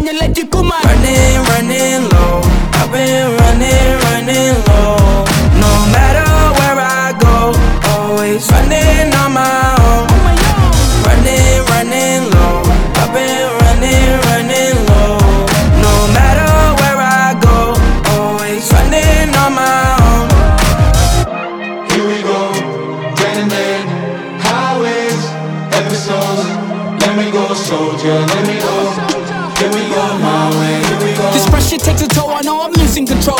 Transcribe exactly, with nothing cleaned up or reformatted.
kanya leji kuman. Running, running low, I've been running, running low. No matter where I go, always running on my own. Running, running low, I've been running, running low. No matter where I go, always running on my own. Here we go, raining men, highways, episodes. Let me go, soldier, let me go. Here we go, my way, here we go. This pressure takes a toll, I know I'm losing control.